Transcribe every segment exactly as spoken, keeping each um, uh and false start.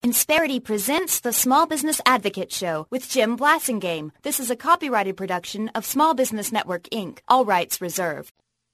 Insperity presents the Small Business Advocate Show with Jim Blasingame. This is a copyrighted production of Small Business Network, Incorporated. All rights reserved.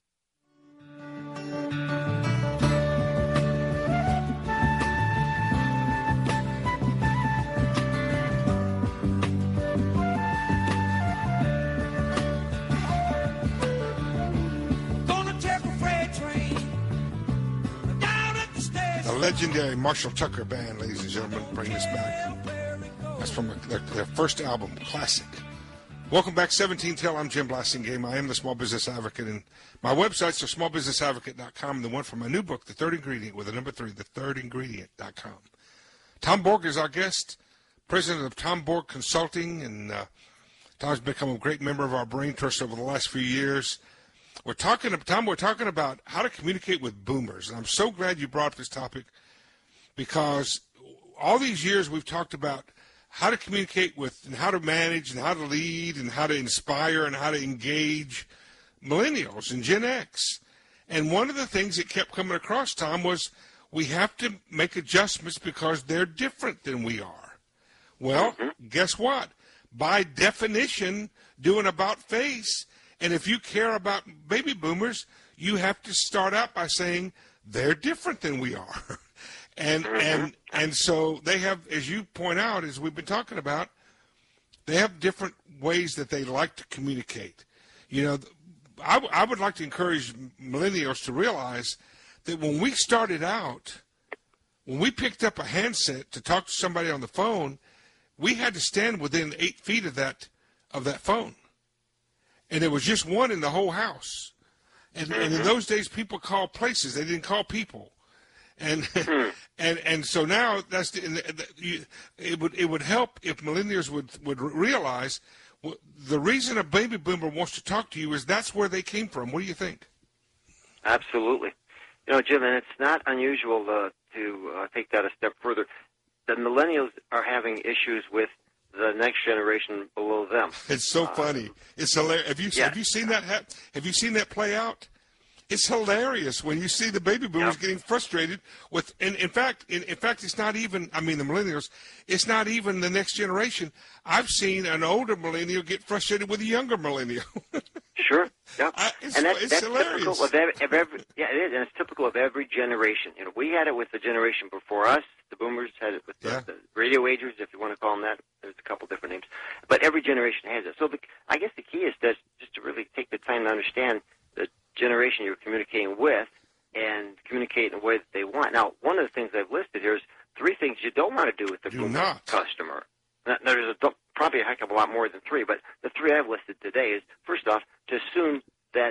The legendary Marshall Tucker Band, ladies and gentlemen, bring this back. That's from their, their first album, Classic. Welcome back, seventeen Till. I'm Jim Blasingame. I am the Small Business Advocate, and my websites are small business advocate dot com and the one for my new book, The Third Ingredient, with the number three, the third ingredient dot com. Tom Borg is our guest, president of Tom Borg Consulting, and uh, Tom's become a great member of our brain trust over the last few years. We're talking, Tom, we're talking about how to communicate with boomers, and I'm so glad you brought up this topic because all these years we've talked about how to communicate with and how to manage and how to lead and how to inspire and how to engage millennials and Gen X. And one of the things that kept coming across, Tom, was we have to make adjustments because they're different than we are. Well, mm-hmm. Guess what? By definition, do an about face. And if you care about baby boomers, you have to start out by saying they're different than we are. and and and so they have, as you point out, as we've been talking about, they have different ways that they like to communicate. You know, I, w- I would like to encourage millennials to realize that when we started out, when we picked up a handset to talk to somebody on the phone, we had to stand within eight feet of that of that phone. And there was just one in the whole house. And, and in those days, people called places. They didn't call people. And and and so now that's the, the, you, it would it would help if millennials would, would realize the reason a baby boomer wants to talk to you is that's where they came from. What do you think? Absolutely. You know, Jim, and it's not unusual uh, to uh, take that a step further. The millennials are having issues with the next generation below them. It's so funny. It's hilarious. Have you yeah. have you seen that? Ha- have you seen that play out? It's hilarious when you see the baby boomers yep. getting frustrated with. And in fact, in, in fact, it's not even. I mean, the millennials. It's not even the next generation. I've seen an older millennial get frustrated with a younger millennial. Sure. Yeah. I, it's, and that's, it's that's hilarious. typical of every, of every. Yeah, it is, and it's typical of every generation. You know, we had it with the generation before us. The boomers had it with the, yeah. the radio agers, if you want to call them that. There's a couple different names, but every generation has it. So the, I guess the key is to, just to really take the time to understand the generation you're communicating with and communicate in a way that they want. Now, one of the things I've listed here is three things you don't want to do with the do boomer not. customer. Now, there's a, probably a heck of a lot more than three, but the three I've listed today is, first off, to assume that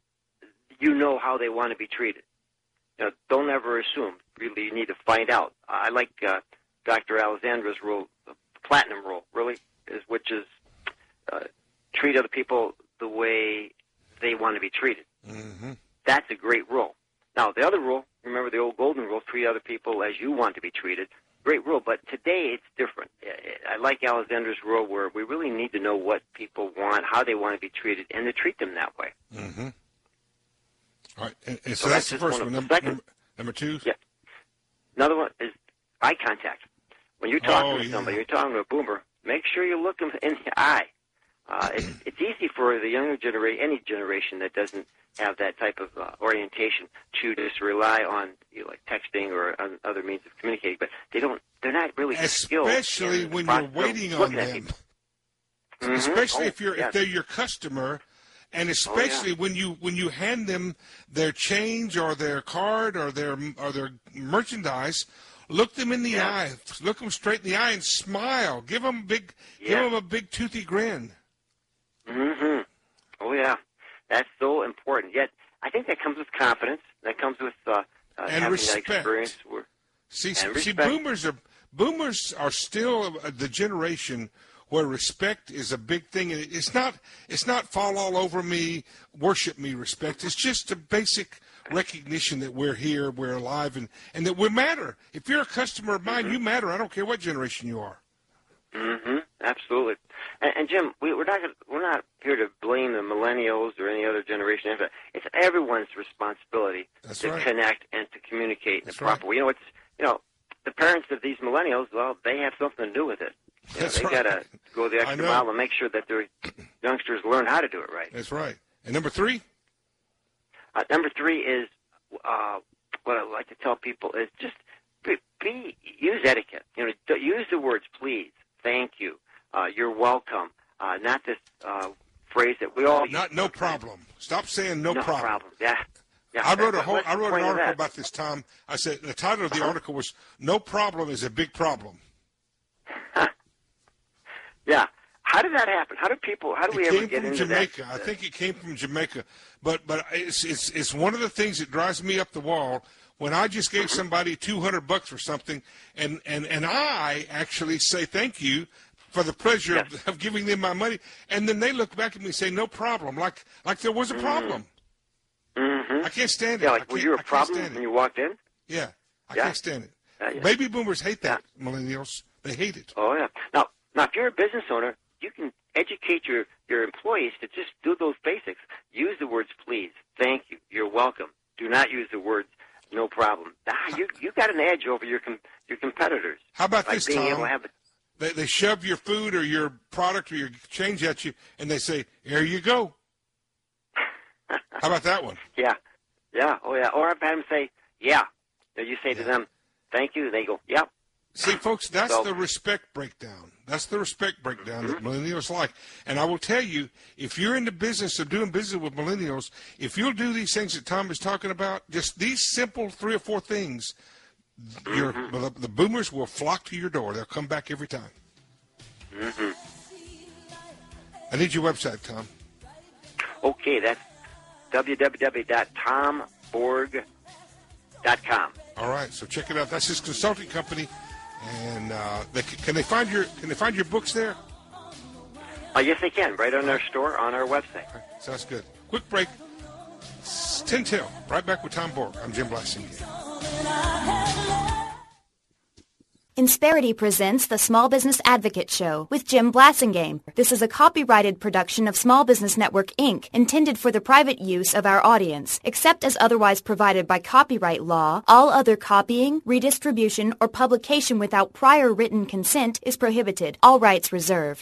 you know how they want to be treated. You know, don't ever assume. Really, you need to find out. I like uh, Doctor Alexandra's rule, the platinum rule, really, is which is uh, treat other people the way they want to be treated. Mm-hmm. That's a great rule. Now, the other rule, remember the old golden rule, treat other people as you want to be treated. Great rule, but today it's different. I like Alexandra's rule where we really need to know what people want, how they want to be treated, and to treat them that way. Mm-hmm. All right, and, and so, so that's, that's the first one. one. Number, Second, number, number two? Yeah. Another one is eye contact. When you're talking oh, to yeah. somebody, you're talking to a boomer, make sure you look them in the eye. Uh, it's, it's easy for the younger generation, any generation that doesn't have that type of uh, orientation, to just rely on you know, like texting or on other means of communicating. But they don't; they're not really skilled. Especially when you're waiting on them. Mm-hmm. Especially oh, if you're yes. if they're your customer, and especially oh, yeah. when you when you hand them their change or their card or their or their merchandise. Look them in the yeah. eye. Look them straight in the eye and smile. Give them a big, yeah. give them a big toothy grin. Mm-hmm. Oh yeah, that's so important. Yet I think that comes with confidence. That comes with uh, uh, and having respect. that experience. Where, see, and see, respect. boomers are boomers are still the generation where respect is a big thing, and it's not it's not fall all over me, worship me respect. It's just a basic recognition that we're here, we're alive, and, and that we matter. If you're a customer of mine, mm-hmm. you matter. I don't care what generation you are. Mm-hmm. Absolutely. And, and Jim, we, we're not gonna, we're not here to blame the millennials or any other generation. It's everyone's responsibility That's to right. connect and to communicate in That's the proper right. way. You know, it's you know, the parents of these millennials, well, they have something to do with it. You know, That's they right. got to go the extra mile and make sure that their youngsters learn how to do it right. That's right. And number three? Uh, number three is uh, what I like to tell people is just be, be use etiquette. You know, d- use the words please, thank you, uh, you're welcome. Uh, not this uh, phrase that we all use. Not no problem. Stop saying no, no problem. problem. Yeah. Yeah. I wrote a whole. What's I the wrote an point of article that? about this, Tom. I said the title of the Uh-huh. article was "No problem is a big problem." Yeah. How did that happen? How do people? How do we It ever came get from into Jamaica. that? I think it came from Jamaica, but but it's it's it's one of the things that drives me up the wall when I just gave somebody two hundred bucks for something, and and and I actually say thank you for the pleasure Yes. of, of giving them my money, and then they look back at me and say no problem, like like there was a problem. Mm-hmm. I can't stand it. Yeah, I like were can't- you I a can't problem stand when it. you walked in? Yeah, I Yeah. can't stand it. Yeah, yeah. Baby boomers hate that. Millennials, they hate it. Oh yeah. Now, now, if you're a business owner, you can educate your your employees to just do those basics. Use the words please, thank you, you're welcome. Do not use the words no problem. Ah, you you got an edge over your com- your competitors. How about like this, being Tom? able to have a, They, they shove your food or your product or your change at you, and they say, "Here you go." How about that one? yeah, yeah, oh yeah. Or I've had them say yeah. Then you say to them, thank you. They go, yep. See, folks, that's So- the respect breakdown. That's the respect breakdown that Mm-hmm. millennials like. And I will tell you, if you're in the business of doing business with millennials, if you'll do these things that Tom is talking about, just these simple three or four things, your Mm-hmm. the, the boomers will flock to your door. They'll come back every time. Mm-hmm. I need your website, Tom. Okay, that's w w w dot tom borg dot com. All right, so check it out. That's his consulting company, and uh, they, can they find your can they find your books there? Uh, yes, they can, right on our store, on our website. Sounds good. Quick break. It's ten till. Right back with Tom Borg. I'm Jim Blassingame. Insperity presents the Small Business Advocate Show with Jim Blassingame. This is a copyrighted production of Small Business Network, Incorporated, intended for the private use of our audience. Except as otherwise provided by copyright law, all other copying, redistribution, or publication without prior written consent is prohibited. All rights reserved.